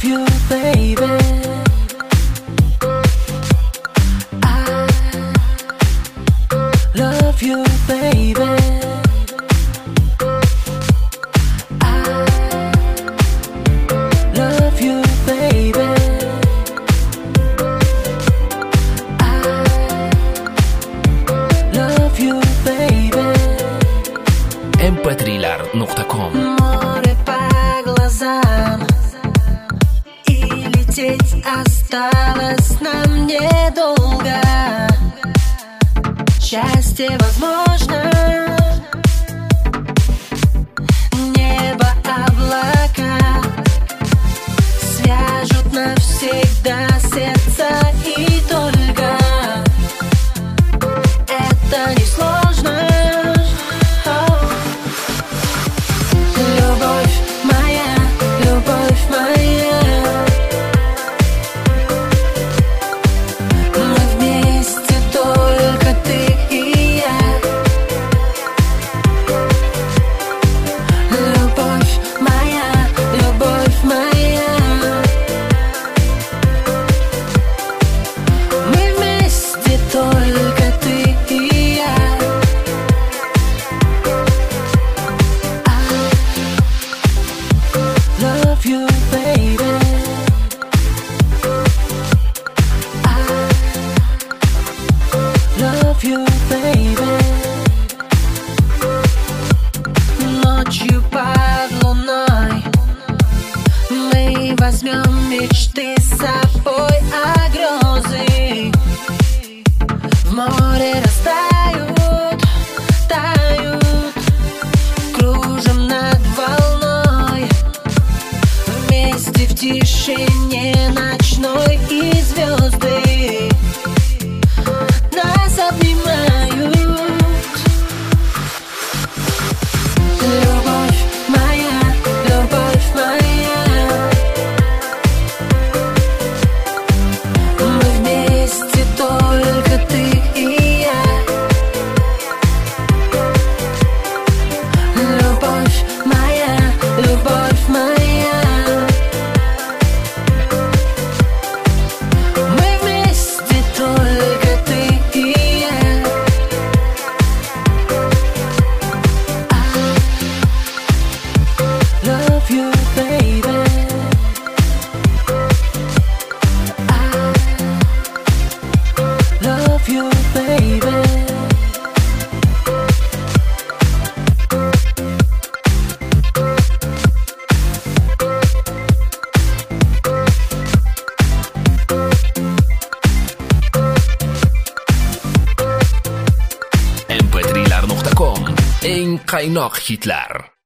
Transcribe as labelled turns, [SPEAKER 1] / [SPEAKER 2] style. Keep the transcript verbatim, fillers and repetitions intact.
[SPEAKER 1] you, baby. I love you, baby. I love you, baby. I love you, baby.
[SPEAKER 2] эм пэ три лар точка ком.
[SPEAKER 1] Море по глазам, и лететь осталось нам недолго. Счастье возможно. Небо, облака свяжут навсегда сердца, и только это несложно. Любовь моя, любовь моя, мы вместе, только ты и я. Любовь моя, любовь моя, мы вместе, только ты и я. Love you, baby. I love you, baby. Ночью под луной мы возьмем мечты с собой, а грезы в море растают, тают, кружим над волной. Вместе в тишине ночной, и звезды нас обнимают. Любовь моя, любовь моя, мы вместе, только ты и я. Любовь моя, любовь моя, мы вместе, только ты и я. I love you, baby. I love you, baby.
[SPEAKER 2] эм пэ три лар точка ком. Eng qaynoq hitlar.